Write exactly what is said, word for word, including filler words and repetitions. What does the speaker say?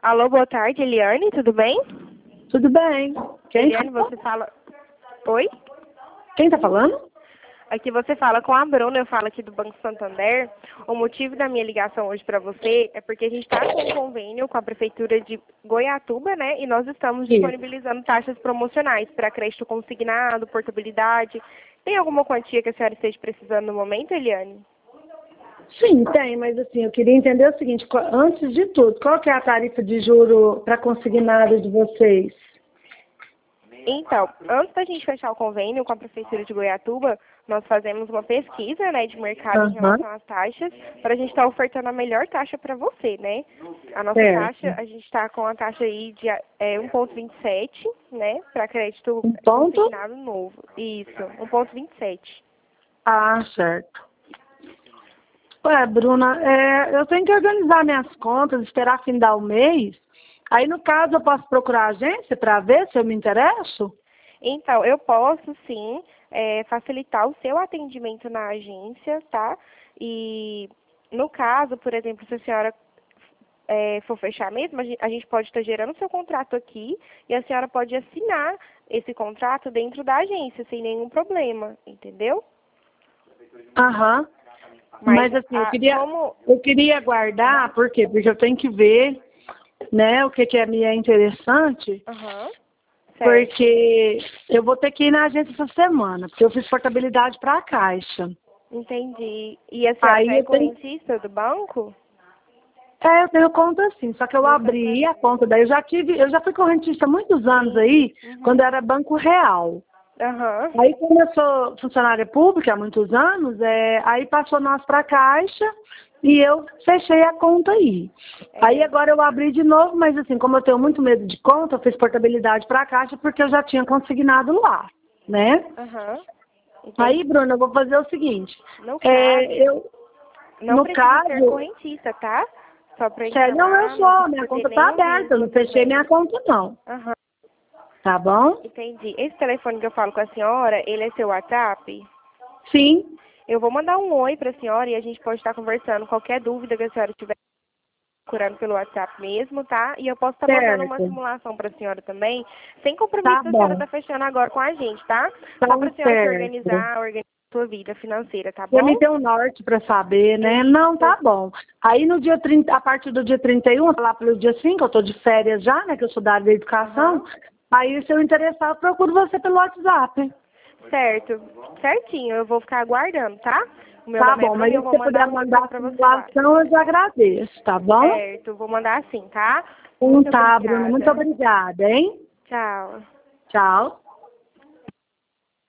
Alô, boa tarde, Eliane, tudo bem? Tudo bem. Quem Eliane, tá... você fala... Oi? Quem tá falando? Aqui você fala com a Bruna, eu falo aqui do Banco Santander. O motivo da minha ligação hoje para você é porque a gente está com um convênio com a Prefeitura de Goiatuba, né? E nós estamos Isso. disponibilizando taxas promocionais para crédito consignado, portabilidade. Tem alguma quantia que a senhora esteja precisando no momento, Eliane? Sim, tem, mas assim, eu queria entender o seguinte, qual- antes de tudo, qual que é a tarifa de juro para consignado de vocês? Então, antes da gente fechar o convênio com a Prefeitura de Goiatuba, nós fazemos uma pesquisa, né, de mercado em Aham, relação às taxas, para a gente estar ofertando a melhor taxa para você, né? A nossa certo. taxa, a gente está com a taxa aí de é, um vírgula vinte e sete, né, para crédito Um ponto? consignado novo. Isso, um vírgula vinte e sete. Ah, certo. Ué, Bruna, é, eu tenho que organizar minhas contas, esperar findar o mês. Aí, no caso, eu posso procurar a agência para ver se eu me interesso? Então, eu posso sim é, facilitar o seu atendimento na agência, tá? E no caso, por exemplo, se a senhora é, for fechar mesmo, a gen- a gente pode estar gerando seu contrato aqui e a senhora pode assinar esse contrato dentro da agência, sem nenhum problema, entendeu? Aham. Mas Mas assim, eu a, queria, como... eu queria guardar, por quê? Porque eu tenho que ver, né, o que, que é me é interessante, Aham, certo, porque eu vou ter que ir na agência essa semana, porque eu fiz portabilidade para a Caixa. entendi. E a senhora já Aí é eu tenho, correntista do banco? é, eu tenho conta assim, só que eu No abri a Santander. conta, daí eu já tive, eu já fui correntista há muitos anos Sim. aí, quando Uhum. era Banco Real. Aham. Aí, como eu sou funcionária pública há muitos anos, é, aí passou nós para a Caixa e eu fechei a conta aí. Aí É. agora eu abri de novo, mas assim, como eu tenho muito medo de conta, eu fiz portabilidade para a Caixa porque eu já tinha consignado lá, né? Aham. Aí, Entendi. Bruna, eu vou fazer o seguinte, No é, caso, eu, não no precisa ser caso, correntista, tá? Só para sério, não, eu informar, não sou, minha precisa ter conta está nenhum aberta, eu vínculo não fechei também. minha conta não, Aham. tá bom? Entendi. Esse telefone que eu falo com a senhora, ele é seu WhatsApp? Sim, Eu vou mandar um oi para a senhora e a gente pode estar conversando. Qualquer dúvida que a senhora tiver procurando pelo WhatsApp mesmo, tá? E eu posso estar mandando uma certo, simulação para a senhora também, sem compromisso tá da senhora bom, estar fechando agora com a gente, tá? tá Só para a senhora se certo. organizar, organizar a sua vida financeira, tá Pra bom? mim ter um norte para saber, É né? Não, isso. tá bom. Aí no dia trinta, a partir do dia trinta e um, lá pelo dia cinco, eu tô de férias já, né? Que eu sou da área da educação. Aham. Aí, se eu interessar, eu procuro você pelo WhatsApp. Certo. Certinho. Eu vou ficar aguardando, tá? O meu Tá nome é bom, Bruna mas e eu se vou você mandar puder um oi mandar pra, a pra você lá. simulação, eu já agradeço, tá bom? Certo. Vou mandar assim, tá? Então Muito tá, Bruna. Muito obrigada. obrigada, hein? Tchau. Tchau.